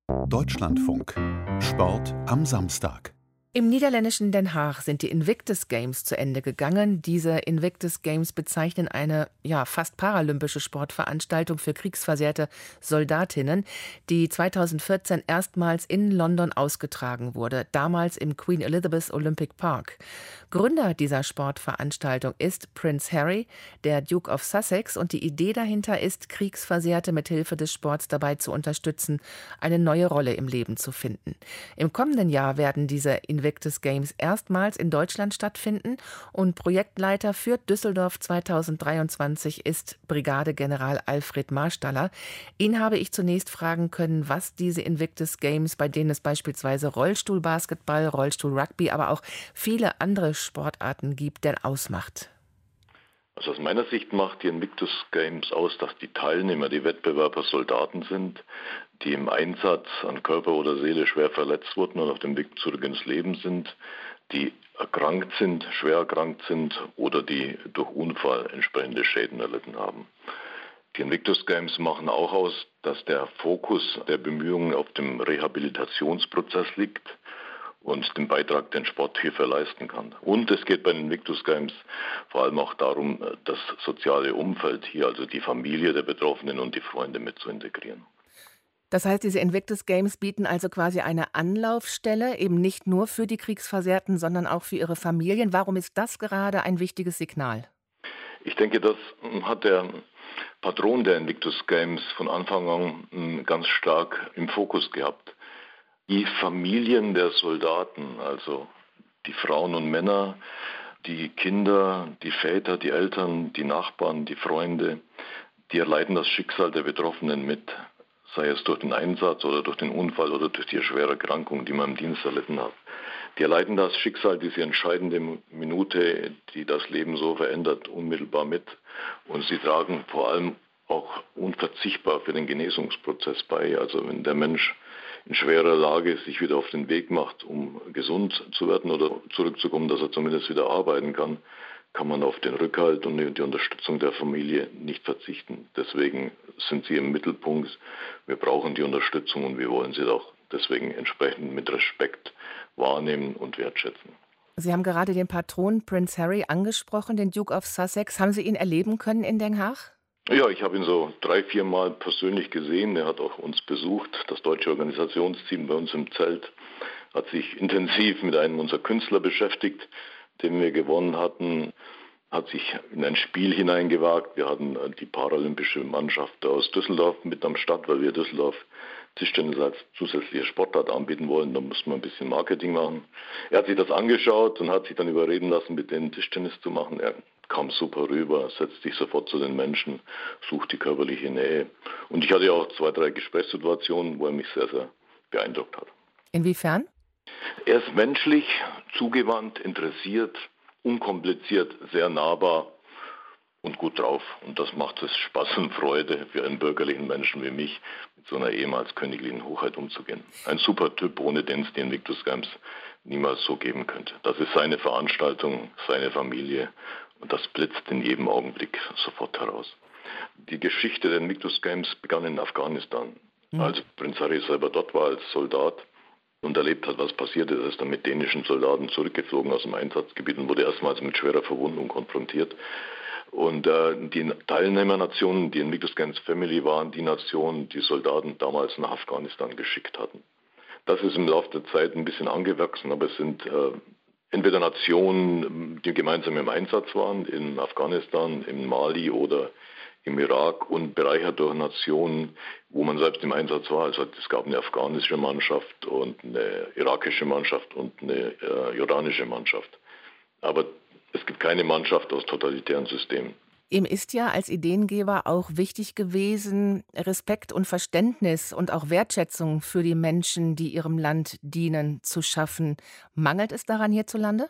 Deutschlandfunk. Sport am Samstag. Im niederländischen Den Haag sind die Invictus Games zu Ende gegangen. Diese Invictus Games bezeichnen eine fast paralympische Sportveranstaltung für kriegsversehrte Soldatinnen, die 2014 erstmals in London ausgetragen wurde, damals im Queen Elizabeth Olympic Park. Gründer dieser Sportveranstaltung ist Prince Harry, der Duke of Sussex, und die Idee dahinter ist, Kriegsversehrte mit Hilfe des Sports dabei zu unterstützen, eine neue Rolle im Leben zu finden. Im kommenden Jahr werden diese Invictus Games erstmals in Deutschland stattfinden und Projektleiter für Düsseldorf 2023 ist Brigadegeneral Alfred Marstaller. Ihn habe ich zunächst fragen können, was diese Invictus Games, bei denen es beispielsweise Rollstuhlbasketball, Rollstuhlrugby, aber auch viele andere Sportarten gibt, denn ausmacht. Also aus meiner Sicht macht die Invictus Games aus, dass die Teilnehmer, die Wettbewerber Soldaten sind, die im Einsatz an Körper oder Seele schwer verletzt wurden und auf dem Weg zurück ins Leben sind, die erkrankt sind, schwer erkrankt sind oder die durch Unfall entsprechende Schäden erlitten haben. Die Invictus Games machen auch aus, dass der Fokus der Bemühungen auf dem Rehabilitationsprozess liegt und den Beitrag, den Sport hierfür leisten kann. Und es geht bei den Invictus Games vor allem auch darum, das soziale Umfeld hier, also die Familie der Betroffenen und die Freunde mit zu integrieren. Das heißt, diese Invictus Games bieten also quasi eine Anlaufstelle, eben nicht nur für die Kriegsversehrten, sondern auch für ihre Familien. Warum ist das gerade ein wichtiges Signal? Ich denke, das hat der Patron der Invictus Games von Anfang an ganz stark im Fokus gehabt. Die Familien der Soldaten, also die Frauen und Männer, die Kinder, die Väter, die Eltern, die Nachbarn, die Freunde, die erleiden das Schicksal der Betroffenen mit, sei es durch den Einsatz oder durch den Unfall oder durch die schwere Erkrankung, die man im Dienst erlitten hat. Die erleiden das Schicksal, diese entscheidende Minute, die das Leben so verändert, unmittelbar mit. Und sie tragen vor allem auch unverzichtbar für den Genesungsprozess bei. Also wenn der Mensch in schwerer Lage sich wieder auf den Weg macht, um gesund zu werden oder zurückzukommen, dass er zumindest wieder arbeiten kann, kann man auf den Rückhalt und die Unterstützung der Familie nicht verzichten. Deswegen sind sie im Mittelpunkt. Wir brauchen die Unterstützung und wir wollen sie auch deswegen entsprechend mit Respekt wahrnehmen und wertschätzen. Sie haben gerade den Patron Prince Harry angesprochen, den Duke of Sussex. Haben Sie ihn erleben können in Den Haag? Ja, ich habe ihn so 3-4 Mal persönlich gesehen. Er hat auch uns besucht. Das deutsche Organisationsteam bei uns im Zelt hat sich intensiv mit einem unserer Künstler beschäftigt, den wir gewonnen hatten, hat sich in ein Spiel hineingewagt. Wir hatten die paralympische Mannschaft aus Düsseldorf mit am Start, weil wir Düsseldorf Tischtennis als zusätzliche Sportart anbieten wollen. Da muss man ein bisschen Marketing machen. Er hat sich das angeschaut und hat sich dann überreden lassen, mit denen Tischtennis zu machen. Er kam super rüber, setzt sich sofort zu den Menschen, sucht die körperliche Nähe. Und ich hatte ja auch 2-3 Gesprächssituationen, wo er mich sehr, sehr beeindruckt hat. Inwiefern? Er ist menschlich, zugewandt, interessiert, unkompliziert, sehr nahbar und gut drauf. Und das macht es Spaß und Freude für einen bürgerlichen Menschen wie mich, mit so einer ehemals königlichen Hochheit umzugehen. Ein super Typ, ohne den es die Invictus Games niemals so geben könnte. Das ist seine Veranstaltung, seine Familie und das blitzt in jedem Augenblick sofort heraus. Die Geschichte der Invictus Games begann in Afghanistan. Als Prinz Harry selber dort war als Soldat und erlebt hat, was passiert ist. Er ist dann mit dänischen Soldaten zurückgeflogen aus dem Einsatzgebiet und wurde erstmals mit schwerer Verwundung konfrontiert. Und die Teilnehmernationen, die Invictus Games Family waren, die Nationen, die Soldaten damals nach Afghanistan geschickt hatten. Das ist im Laufe der Zeit ein bisschen angewachsen, aber es sind entweder Nationen, die gemeinsam im Einsatz waren, in Afghanistan, in Mali oder im Irak und bereichert durch Nationen, wo man selbst im Einsatz war. Also es gab eine afghanische Mannschaft und eine irakische Mannschaft und eine jordanische Mannschaft. Aber es gibt keine Mannschaft aus totalitären Systemen. Ihm ist ja als Ideengeber auch wichtig gewesen, Respekt und Verständnis und auch Wertschätzung für die Menschen, die ihrem Land dienen, zu schaffen. Mangelt es daran hierzulande?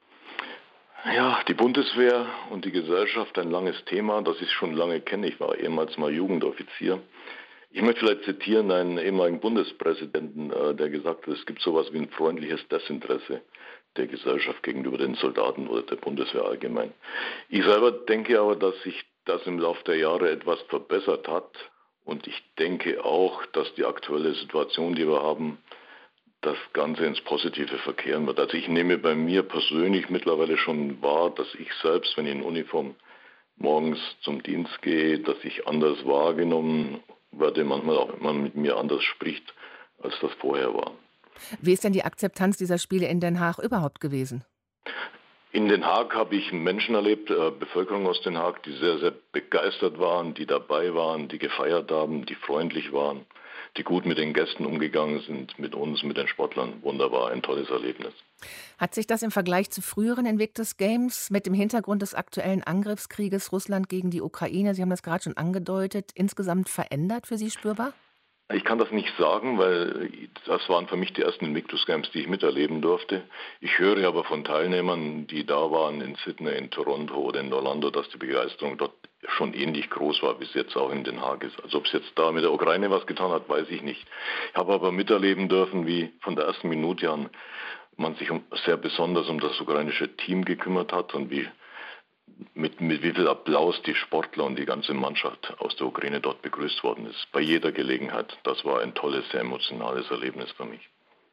Ja, die Bundeswehr und die Gesellschaft, ein langes Thema, das ich schon lange kenne. Ich war ehemals mal Jugendoffizier. Ich möchte vielleicht zitieren einen ehemaligen Bundespräsidenten, der gesagt hat, es gibt sowas wie ein freundliches Desinteresse der Gesellschaft gegenüber den Soldaten oder der Bundeswehr allgemein. Ich selber denke aber, dass sich das im Laufe der Jahre etwas verbessert hat Und ich denke auch, dass die aktuelle Situation, die wir haben, das Ganze ins Positive verkehren wird. Also ich nehme bei mir persönlich mittlerweile schon wahr, dass ich selbst, wenn ich in Uniform morgens zum Dienst gehe, dass ich anders wahrgenommen werde, manchmal auch, wenn man mit mir anders spricht, als das vorher war. Wie ist denn die Akzeptanz dieser Spiele in Den Haag überhaupt gewesen? In Den Haag habe ich Menschen erlebt, Bevölkerung aus Den Haag, die sehr, sehr begeistert waren, die dabei waren, die gefeiert haben, die freundlich waren, die gut mit den Gästen umgegangen sind, mit uns, mit den Sportlern. Wunderbar, ein tolles Erlebnis. Hat sich das im Vergleich zu früheren Invictus Games mit dem Hintergrund des aktuellen Angriffskrieges Russland gegen die Ukraine, Sie haben das gerade schon angedeutet, insgesamt verändert für Sie spürbar? Ich kann das nicht sagen, weil das waren für mich die ersten Invictus Games, die ich miterleben durfte. Ich höre aber von Teilnehmern, die da waren in Sydney, in Toronto oder in Orlando, dass die Begeisterung dort schon ähnlich groß war, wie es jetzt auch in Den Haag ist. Also ob es jetzt da mit der Ukraine was getan hat, weiß ich nicht. Ich habe aber miterleben dürfen, wie von der ersten Minute an man sich sehr besonders um das ukrainische Team gekümmert hat und mit wie viel Applaus die Sportler und die ganze Mannschaft aus der Ukraine dort begrüßt worden ist. Bei jeder Gelegenheit. Das war ein tolles, sehr emotionales Erlebnis für mich.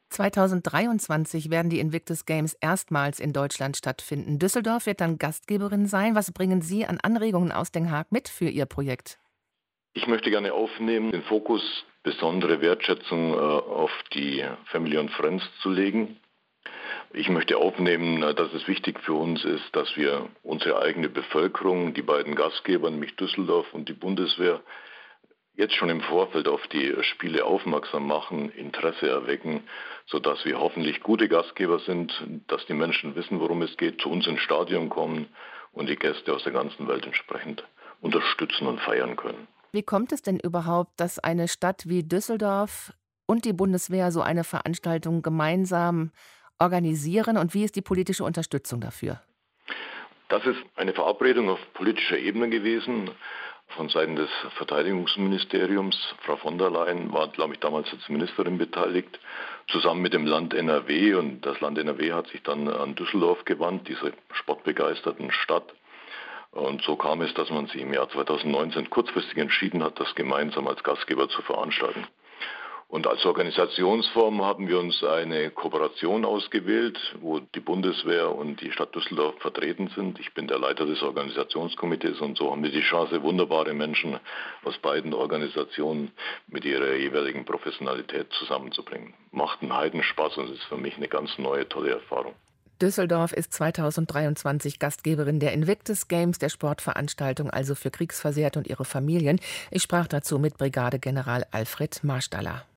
2023 werden die Invictus Games erstmals in Deutschland stattfinden. Düsseldorf wird dann Gastgeberin sein. Was bringen Sie an Anregungen aus Den Haag mit für Ihr Projekt? Ich möchte gerne aufnehmen, den Fokus besondere Wertschätzung auf die Family und Friends zu legen. Ich möchte aufnehmen, dass es wichtig für uns ist, dass wir unsere eigene Bevölkerung, die beiden Gastgeber, nämlich Düsseldorf und die Bundeswehr, jetzt schon im Vorfeld auf die Spiele aufmerksam machen, Interesse erwecken, sodass wir hoffentlich gute Gastgeber sind, dass die Menschen wissen, worum es geht, zu uns ins Stadion kommen und die Gäste aus der ganzen Welt entsprechend unterstützen und feiern können. Wie kommt es denn überhaupt, dass eine Stadt wie Düsseldorf und die Bundeswehr so eine Veranstaltung gemeinsam organisieren und wie ist die politische Unterstützung dafür? Das ist eine Verabredung auf politischer Ebene gewesen von Seiten des Verteidigungsministeriums. Frau von der Leyen war, glaube ich, damals als Ministerin beteiligt, zusammen mit dem Land NRW. Und das Land NRW hat sich dann an Düsseldorf gewandt, diese sportbegeisterten Stadt. Und so kam es, dass man sich im Jahr 2019 kurzfristig entschieden hat, das gemeinsam als Gastgeber zu veranstalten. Und als Organisationsform haben wir uns eine Kooperation ausgewählt, wo die Bundeswehr und die Stadt Düsseldorf vertreten sind. Ich bin der Leiter des Organisationskomitees und so haben wir die Chance, wunderbare Menschen aus beiden Organisationen mit ihrer jeweiligen Professionalität zusammenzubringen. Macht einen Heidenspaß und ist für mich eine ganz neue, tolle Erfahrung. Düsseldorf ist 2023 Gastgeberin der Invictus Games, der Sportveranstaltung also für Kriegsversehrte und ihre Familien. Ich sprach dazu mit Brigadegeneral Alfred Marstaller.